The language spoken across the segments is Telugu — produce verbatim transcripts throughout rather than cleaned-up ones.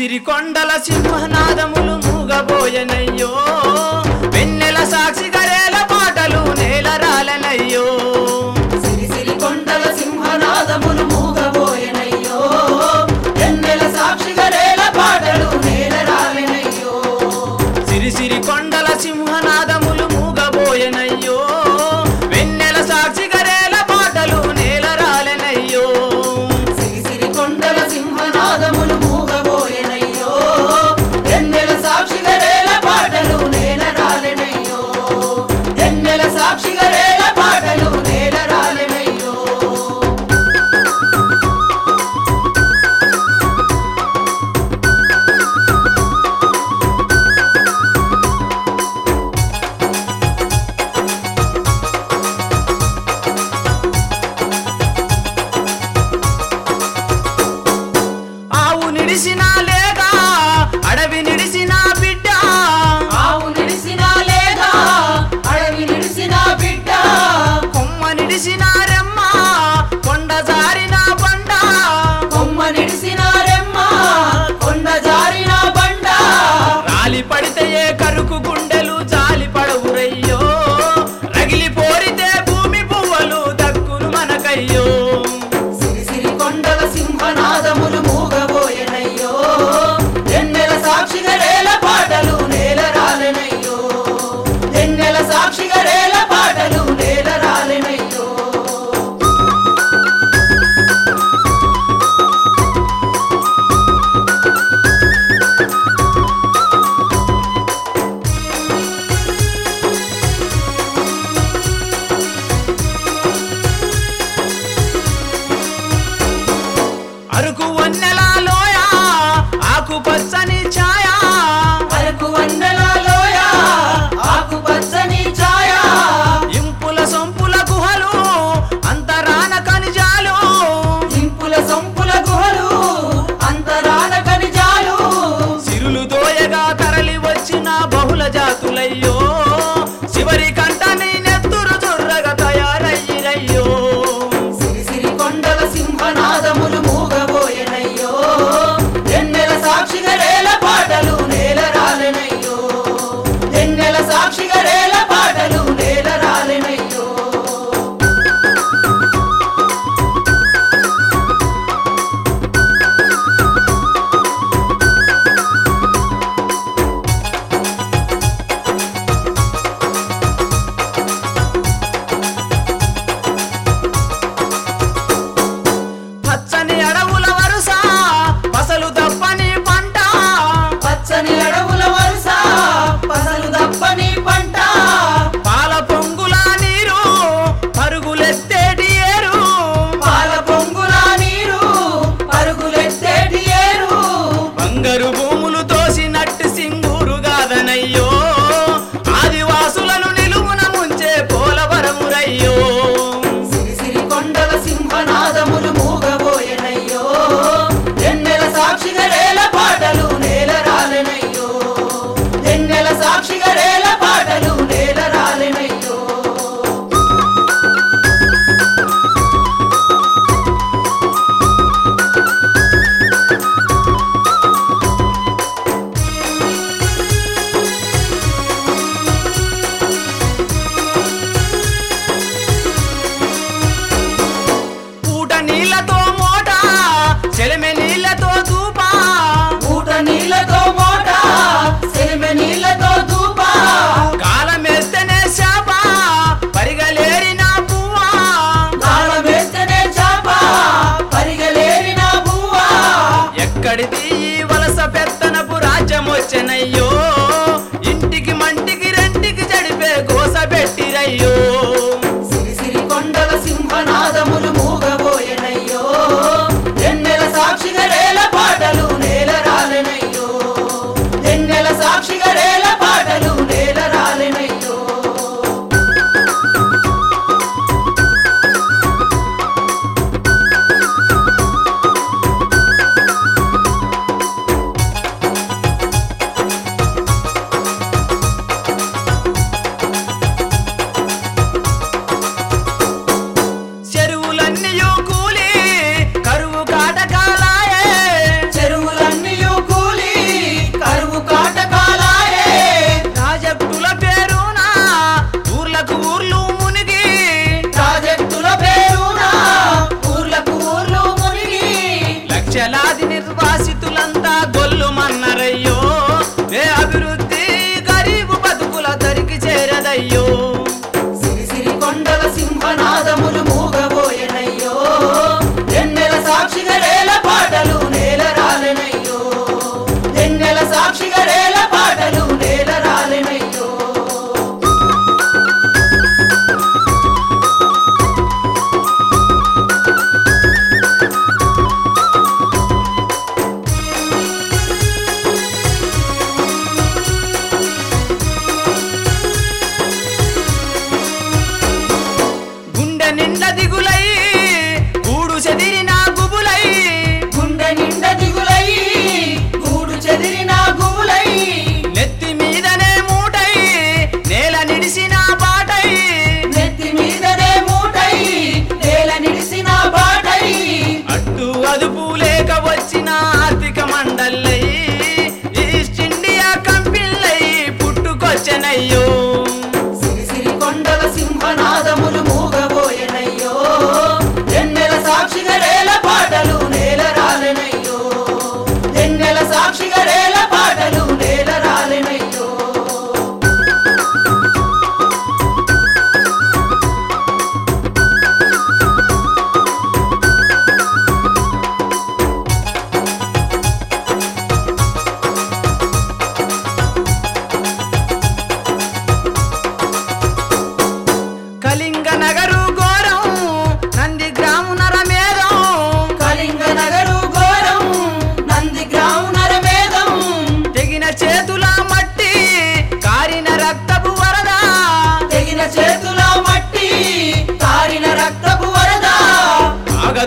సిరిసిరికొండల సింహనాదములు మూగబోయెనయ్యో వెన్నెల సాక్షి గరేల పాటలు నేలరాలనయ్యో సిరిసిరికొండల సింహనాదములు మూగబోయెనయ్యో వెన్నెల సాక్షి గరేల పాటలు నేలరాలనయ్యో సిరిసిరికొండల సింహనాదములు మూగబోయెనయ్యో వెన్నెల సాక్షి గరేల పాటలు నేలరాలనయ్యో సిరిసిరికొండల సింహనాదములు మూగబోయెనయ్యో వెన్నెల సాక్షి గరేల పాటలు నేలరాలనయ్యో వెన్నెల సాక్షి గరేల పాటలు నేలరాలనయ్యో ఆవు నిడిసినా లేక అడవి నిడిసినా బిడ్డ ఆవు నిడిసినా లేదా అడవి నిడిసినా బిడ్డ కొమ్మ నిడిసినా రెమ్మ కొండ జారిన బండ కొమ్మ నిడిసినా రెమ్మ కొండ జారిన బండ రాలి పడితే ఏ కరుకు గుండెలు జాలి పడవురయ్యో రగిలి పోరితే భూమి పువ్వలు దక్కును మనకయ్యో సిరిసిరికొండల సింహనాదములు మూగబోయెనయ్యో వెన్నెల సాక్షి గరేల పాటలు నేలరాలెనయ్యో వెన్నెల సాక్షి గరేల పాటలు నేలరాలెనయ్యో అరకు వన్నెల లోయ ఆకు పచ్చని ఛాయ అరకు వందల లోయ ఆకు పచ్చని ఛాయ ఇంపుల సొంపుల గుహలు అంతరాన ఖనిజాలు ఇంపుల సొంపుల గుహలు అంతరాన ఖనిజాలు సిరులు దోయగా తరలి వచ్చిన బహుళ జాతులయ్యో చివరి కంటని నెత్తురు జుర్రగా తయారయ్యిరయ్యో సిరిసిరికొండల సింహనాదములు మూగబోయెనయ్యో వెన్నెల సాక్షి గరేల పాటలు నేలరాలెనయ్యో వెన్నెల సాక్షి గరేల పాటలు నేలరాలెనయ్యో పచ్చని అడవుల వరుస పసలు దప్పని పంట పచ్చని అడవుల వరుస పసలు దప్పని పంట పాల పొంగుల నీరు పరుగులెత్తేటి ఏరు పాల పొంగుల నీరు పరుగులెత్తేటి ఏరు బంగారు భూములు తోసినట్టు సింగూరు గాదనయ్యో ఆదివాసులను నిలువున ముంచే పోలవరమురయ్యో సిరిసిరికొండల సింహనాదములు మూగబోయెనయ్యో వెన్నెల సాక్షి గరేల పాటలు నేలరాలెనయ్యో వెన్నెల సాక్షి గరేల పాటలు నేలరాలెనయ్యో పూట నీళ్లతో మోట చెలిమె నీళ్లతో దూప ఊట నీళ్లతో మోట సెలిమె నీళ్లతో దూప కాలమేస్తేనే శాప పరిగలేరిన పువ్వా కాలం వేస్తేనే చాప పరిగలేరిన పువ్వా ఎక్కడిది ఈ వలస పెత్తనపు రాజ్యం వచ్చెనయ్యో ఇంటికి మంటికి రెంటికి జడిపే గోస పెట్టిరయ్యో సిరిసిరికొండల సింహనాదములు మూగబోయెనయ్యో వెన్నెల సాక్షి గరేల పాటలు నేలరాలెనయ్యో వెన్నెల సాక్షి గరేల పాటలు నేలరాలెనయ్యో చెరువులన్నీయు కూలి కరువు కాటకాలాయే చెరువులన్నీయు కూలి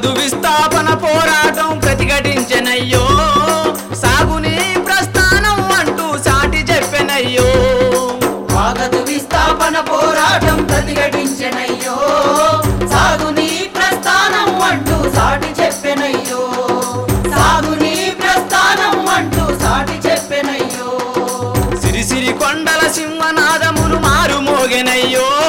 ఆగదు విస్థాపన పోరాటం ప్రతిఘటించెనయ్యో సాగుని ప్రస్థానం అంటూ సాటి చెప్పెనయ్యో ఆగదు విస్థాపన పోరాటం ప్రతిఘటించెనయ్యో సాగుని ప్రస్థానం అంటూ సాటి చెప్పెనయ్యో సాగుని ప్రస్థానం అంటూ సాటి చెప్పెనయ్యో సిరిసిరి కొండల సింహనాదములు మారు మోగెనయ్యో